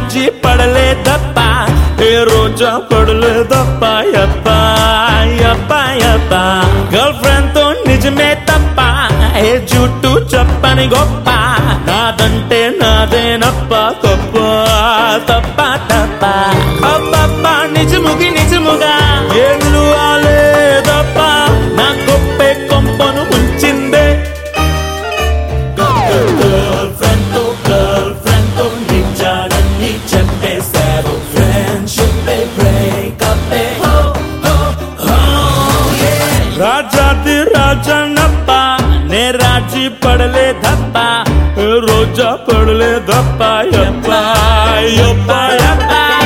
రాజీ పడలేదప్ప ఏ రోజా పడలేదప్ప యప్ప యప్ప యప్ప girl friend తో నిజమే తప్ప ఏ జుట్టు చెప్పని గొప్ప నాదంటే నాదేనప్ప తప్ప తప్ప తప్ప అబ్బప్ప నిజముగా ఏళ్ళు ఆలేదప్ప నా గొప్పే కొంపను ముంచిందే గర్ల్ ఫ్రెండ్ తో నిజాలన్నీ చెప్పేశారు ఫ్రెండ్షిప్ బ్రేకప్ రాజాది రాజనప్ప నే రాజీ పడలేదప్ప రోజా పడలేదప్ప యప్ప యప్ప యప్ప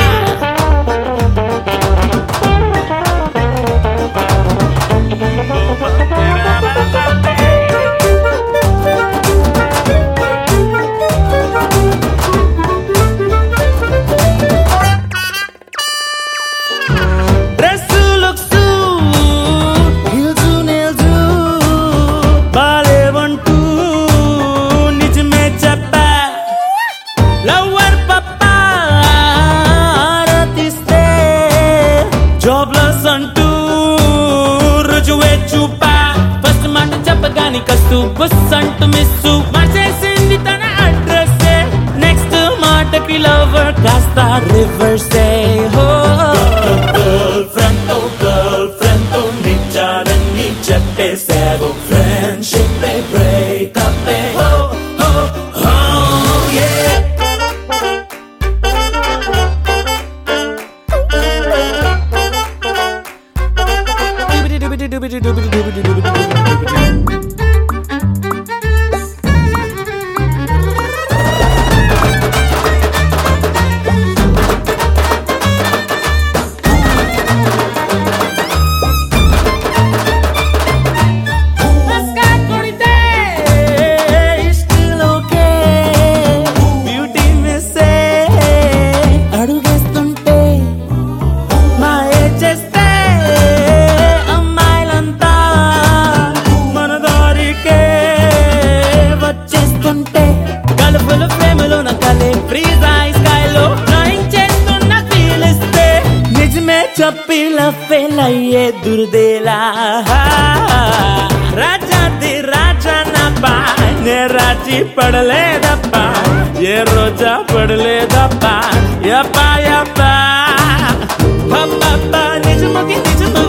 జాబ్లెస్ అంటూ రుజువే చూపా ఫస్ట్ మాట చెప్పగాని కస్తూ బస్ అంటూ మిస్సు మార్చేసింది తన అడ్రస్ నెక్స్ట్ మాటకి లవర్ కాస్త రివర్సే హో గర్ల్ ఫ్రెండ్ తో నిజాలన్నీ చెప్పేశారు ఫ్రెండ్షిప్ బ్రేకప్ చప్పిల ఫెయిల్ అయ్యే దుర్దేలా రాజాది రాజనప్ప నే రాజీ పడలేదప్ప ఏ రోజా పడలేదప్ప యప్ప యప్ప నిజముకి